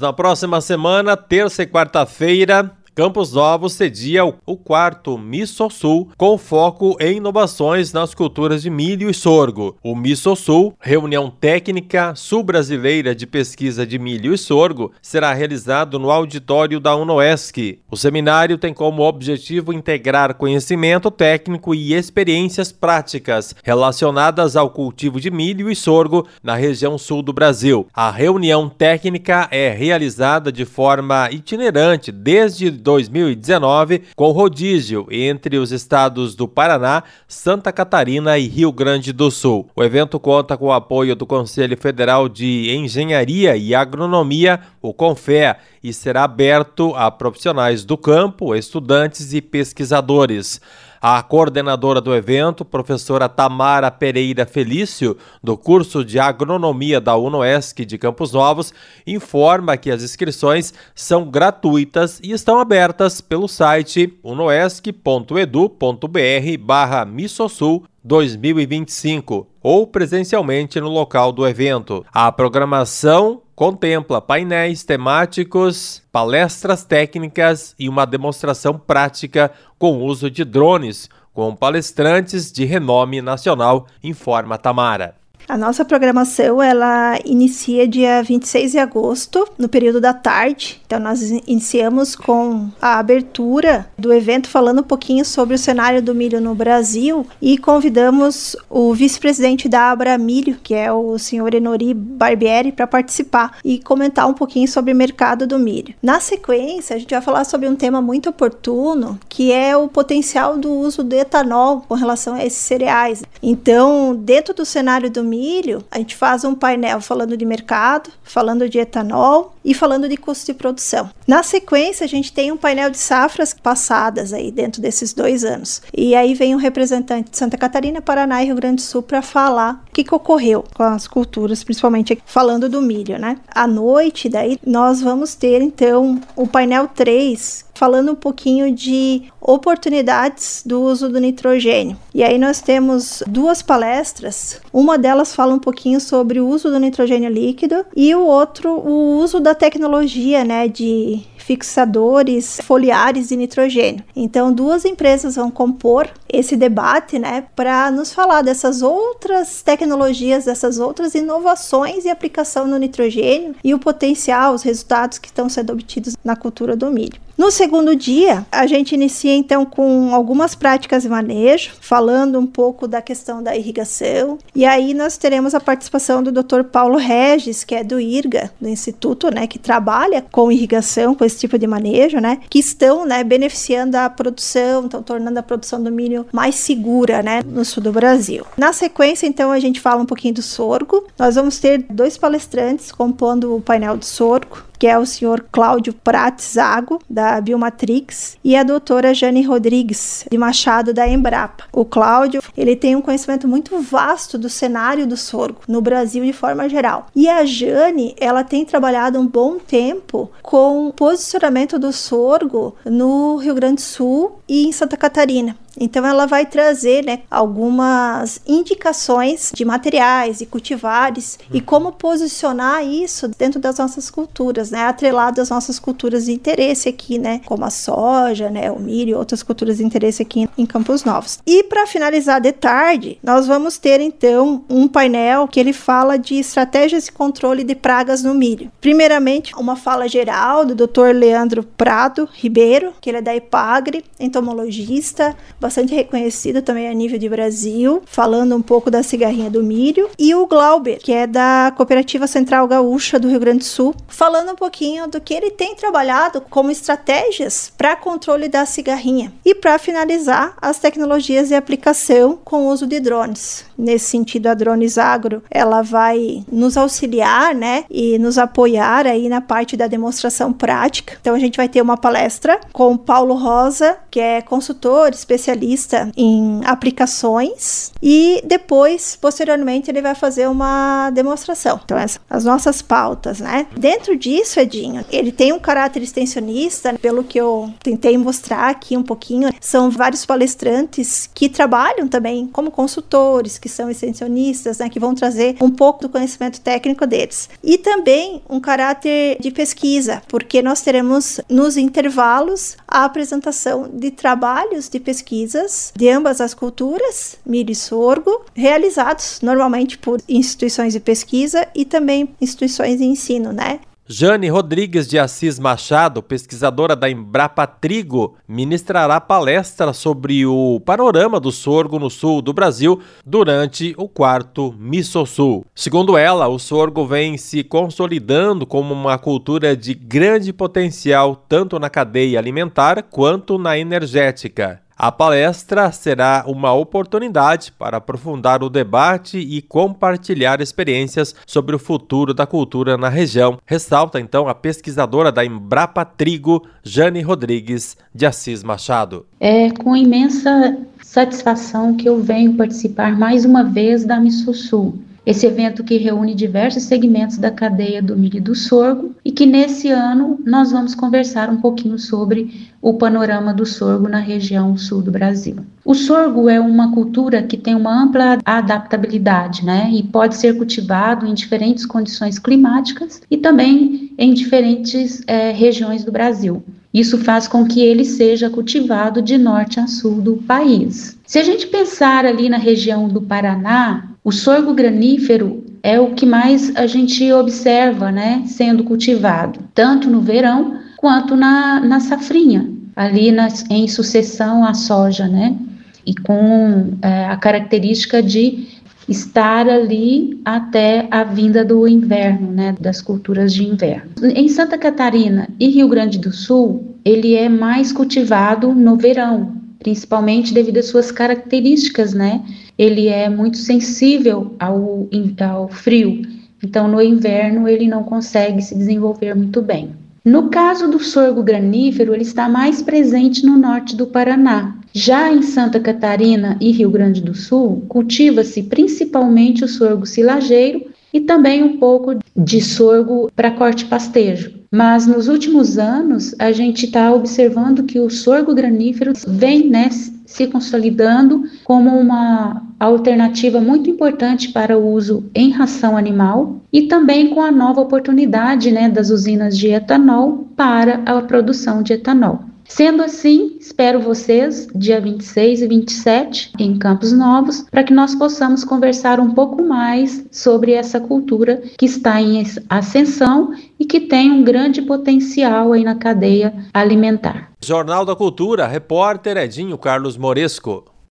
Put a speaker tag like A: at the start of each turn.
A: Na próxima semana, terça e quarta-feira, Campos Novos cedia o 4º MISSOSUL, com foco em inovações nas culturas de milho e sorgo. O MISSOSUL, Reunião Técnica Sul-Brasileira de Pesquisa de Milho e Sorgo, será realizado no auditório da UNOESC. O seminário tem como objetivo integrar conhecimento técnico e experiências práticas relacionadas ao cultivo de milho e sorgo na região sul do Brasil. A reunião técnica é realizada de forma itinerante desde 2019, com rodízio entre os estados do Paraná, Santa Catarina e Rio Grande do Sul. O evento conta com o apoio do Conselho Federal de Engenharia e Agronomia, o CONFEA, e será aberto a profissionais do campo, estudantes e pesquisadores. A coordenadora do evento, professora Tamara Pereira Felício, do curso de Agronomia da UNOESC de Campos Novos, informa que as inscrições são gratuitas e estão abertas pelo site unoesc.edu.br/MISSOSUL 2025 ou presencialmente no local do evento. A programação contempla painéis temáticos, palestras técnicas e uma demonstração prática com uso de drones, com palestrantes de renome nacional, informa Tamara.
B: A nossa programação, ela inicia dia 26 de agosto, no período da tarde. Então, nós iniciamos com a abertura do evento, falando um pouquinho sobre o cenário do milho no Brasil, e convidamos o vice-presidente da Abramilho, que é o senhor Enori Barbieri, para participar e comentar um pouquinho sobre o mercado do milho. Na sequência, a gente vai falar sobre um tema muito oportuno, que é o potencial do uso do etanol com relação a esses cereais. Então, dentro do cenário do milho, a gente faz um painel falando de mercado, falando de etanol e falando de custo de produção. Na sequência, a gente tem um painel de safras passadas aí dentro desses 2 anos. E aí vem um representante de Santa Catarina, Paraná e Rio Grande do Sul para falar o que ocorreu com as culturas, principalmente falando do milho, né? À noite, daí, nós vamos ter, então, o painel 3, falando um pouquinho de oportunidades do uso do nitrogênio. E aí nós temos 2 palestras, uma delas fala um pouquinho sobre o uso do nitrogênio líquido e o outro, o uso da tecnologia, né, de fixadores foliares de nitrogênio. Então, 2 empresas vão compor esse debate, né, para nos falar dessas outras tecnologias, dessas outras inovações e aplicação no nitrogênio e o potencial, os resultados que estão sendo obtidos na cultura do milho. No segundo dia, a gente inicia então com algumas práticas de manejo, falando um pouco da questão da irrigação, e aí nós teremos a participação do Dr. Paulo Regis, que é do IRGA, do Instituto, né, que trabalha com irrigação, com esse tipo de manejo, né, que estão, né, beneficiando a produção, estão tornando a produção do milho mais segura, né, no sul do Brasil. Na sequência, então, a gente fala um pouquinho do sorgo. Nós vamos ter 2 palestrantes compondo o painel de sorgo, que é o senhor Cláudio Prates Zago, da Biomatrix, e a doutora Jane Rodrigues, de Machado, da Embrapa. O Cláudio, ele tem um conhecimento muito vasto do cenário do sorgo, no Brasil de forma geral. E a Jane, ela tem trabalhado um bom tempo com o posicionamento do sorgo no Rio Grande do Sul e em Santa Catarina. Então, ela vai trazer, né, algumas indicações de materiais e cultivares e como posicionar isso dentro das nossas culturas, né, atrelado às nossas culturas de interesse aqui, né, como a soja, né, o milho e outras culturas de interesse aqui em Campos Novos. E para finalizar de tarde, nós vamos ter então um painel que ele fala de estratégias de controle de pragas no milho. Primeiramente, uma fala geral do Dr. Leandro Prado Ribeiro, que ele é da Epagre, entomologista, bastante reconhecido também a nível de Brasil, falando um pouco da cigarrinha do milho, e o Glauber, que é da Cooperativa Central Gaúcha do Rio Grande do Sul, falando um pouquinho do que ele tem trabalhado como estratégias para controle da cigarrinha. E para finalizar, as tecnologias de aplicação com o uso de drones. Nesse sentido, a Drones Agro, ela vai nos auxiliar, né, e nos apoiar aí na parte da demonstração prática. Então, a gente vai ter uma palestra com o Paulo Rosa, que é consultor, especialista especialista em aplicações e depois, posteriormente, ele vai fazer uma demonstração. Então, as nossas pautas, né? Dentro disso, Edinho, ele tem um caráter extensionista, pelo que eu tentei mostrar aqui um pouquinho, são vários palestrantes que trabalham também como consultores, que são extensionistas, né? Que vão trazer um pouco do conhecimento técnico deles. E também um caráter de pesquisa, porque nós teremos nos intervalos a apresentação de trabalhos de pesquisas de ambas as culturas, milho e sorgo, realizados normalmente por instituições de pesquisa e também instituições de ensino, né?
A: Jane Rodrigues de Assis Machado, pesquisadora da Embrapa Trigo, ministrará palestra sobre o panorama do sorgo no sul do Brasil durante o 4º MissoSul. Segundo ela, o sorgo vem se consolidando como uma cultura de grande potencial tanto na cadeia alimentar quanto na energética. A palestra será uma oportunidade para aprofundar o debate e compartilhar experiências sobre o futuro da cultura na região, ressalta então a pesquisadora da Embrapa Trigo, Jane Rodrigues de Assis Machado.
C: É com imensa satisfação que eu venho participar mais uma vez da MissoSul. Esse evento que reúne diversos segmentos da cadeia do milho e do sorgo e que nesse ano nós vamos conversar um pouquinho sobre o panorama do sorgo na região sul do Brasil. O sorgo é uma cultura que tem uma ampla adaptabilidade, né? E pode ser cultivado em diferentes condições climáticas e também em diferentes regiões do Brasil. Isso faz com que ele seja cultivado de norte a sul do país. Se a gente pensar ali na região do Paraná, o sorgo granífero é o que mais a gente observa, né, sendo cultivado, tanto no verão quanto na safrinha, ali em sucessão à soja, né, e com a característica de estar ali até a vinda do inverno, né, das culturas de inverno. Em Santa Catarina e Rio Grande do Sul, ele é mais cultivado no verão, principalmente devido às suas características, né? Ele é muito sensível ao frio, então no inverno ele não consegue se desenvolver muito bem. No caso do sorgo granífero, ele está mais presente no norte do Paraná. Já em Santa Catarina e Rio Grande do Sul, cultiva-se principalmente o sorgo silageiro e também um pouco de sorgo para corte pastejo. Mas nos últimos anos, a gente está observando que o sorgo granífero vem, né, se consolidando como uma alternativa muito importante para o uso em ração animal e também com a nova oportunidade, né, das usinas de etanol para a produção de etanol. Sendo assim, espero vocês dia 26 e 27 em Campos Novos para que nós possamos conversar um pouco mais sobre essa cultura que está em ascensão e que tem um grande potencial aí na cadeia alimentar.
A: Jornal da Cultura, repórter Edinho Carlos Moresco.